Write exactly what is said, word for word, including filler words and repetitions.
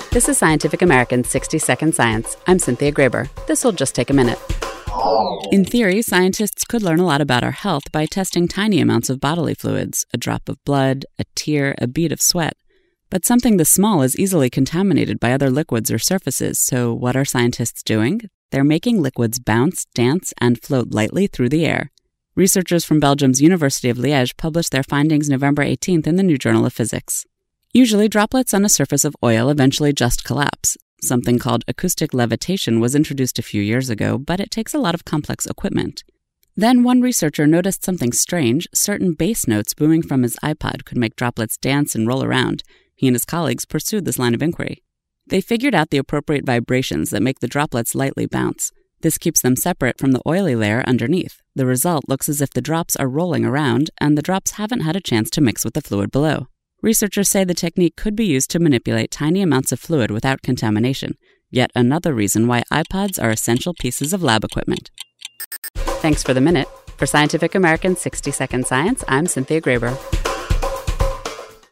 This is Scientific American's sixty second Science. I'm Cynthia Graber. This will just take a minute. In theory, scientists could learn a lot about our health by testing tiny amounts of bodily fluids, a drop of blood, a tear, a bead of sweat. But something this small is easily contaminated by other liquids or surfaces, so what are scientists doing? They're making liquids bounce, dance, and float lightly through the air. Researchers from Belgium's University of Liège published their findings November eighteenth in the New Journal of Physics. Usually, droplets on a surface of oil eventually just collapse. Something called acoustic levitation was introduced a few years ago, but it takes a lot of complex equipment. Then one researcher noticed something strange. Certain bass notes booming from his iPod could make droplets dance and roll around. He and his colleagues pursued this line of inquiry. They figured out the appropriate vibrations that make the droplets lightly bounce. This keeps them separate from the oily layer underneath. The result looks as if the drops are rolling around, and the drops haven't had a chance to mix with the fluid below. Researchers say the technique could be used to manipulate tiny amounts of fluid without contamination. Yet another reason why iPods are essential pieces of lab equipment. Thanks for the minute. For Scientific American's sixty second Science, I'm Cynthia Graber.